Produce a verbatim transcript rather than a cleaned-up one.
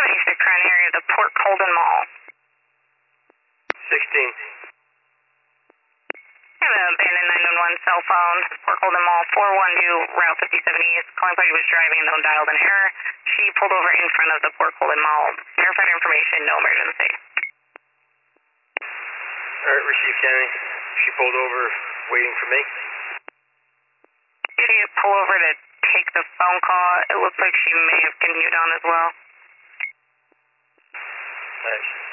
seventy-six around area of the Port Colden Mall. sixteen. I have an abandoned nine one one cell phone, Port Colden Mall, four one two, Route fifty-seven East. Calling party was driving and then dialed an error. She pulled over in front of the Port Colden Mall. Verified information, no emergency. Alright, receive County. She pulled over, waiting for me. Did you pull over to take the phone call? It looks like she may have continued on as well. Alright.